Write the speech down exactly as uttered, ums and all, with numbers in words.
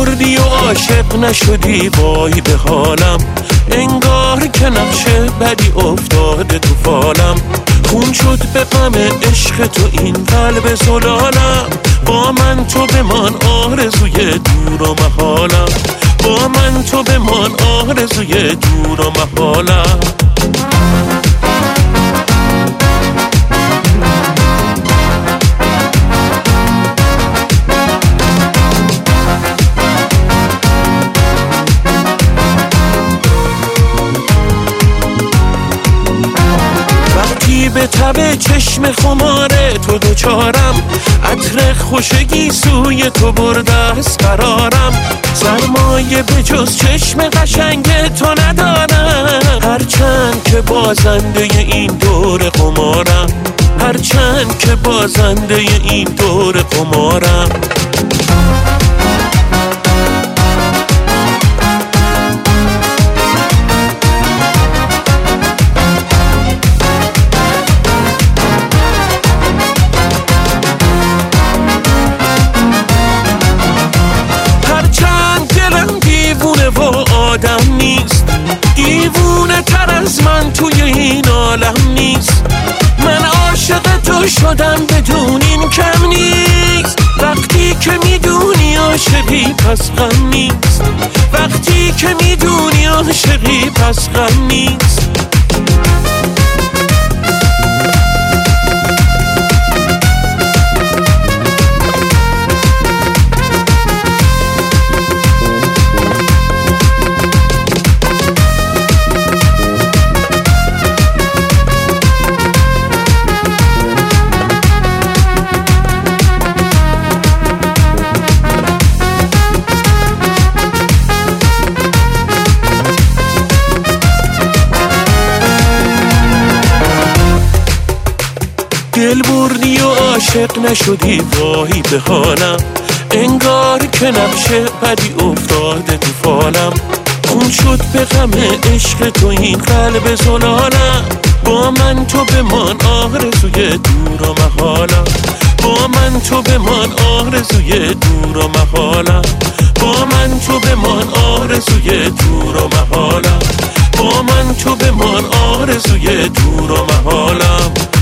بردی و عاشق نشدی، وای به حالم، انگار که نقشه بدی افتاده تو فالم. خون شد به غم عشق تو این قلب زلالم، با من تو بمان آرزوی دور و محالم، با من تو بمان آرزوی دور و محالم. به تب چشم خماره تو دوچارم، عطر خوشگی سوی تو برده از قرارم. سرمایه به جز چشم قشنگ تو ندارم، هرچند که بازنده این دور قمارم، هرچند که بازنده این دور قمارم. آدم نیست دیوونه تر از من توی این عالم نیست. من عاشق تو شدم بدون این کم نیست، وقتی که میدونی عاشقی پس غم نیست، وقتی که میدونی عاشقی پس غم نیست. دل بردی و عاشق نشدی، وای به حالم، انگار که نقشه بدی افتاده تو فالم. خون شد به غم عشق تو این قلب زلالم، با من تو بمان آرزوی دور و محالم، با من تو بمان آرزوی دور و محالم، با من تو بمان آرزوی دور و محالم، با من تو بمان آرزوی دور و محالم.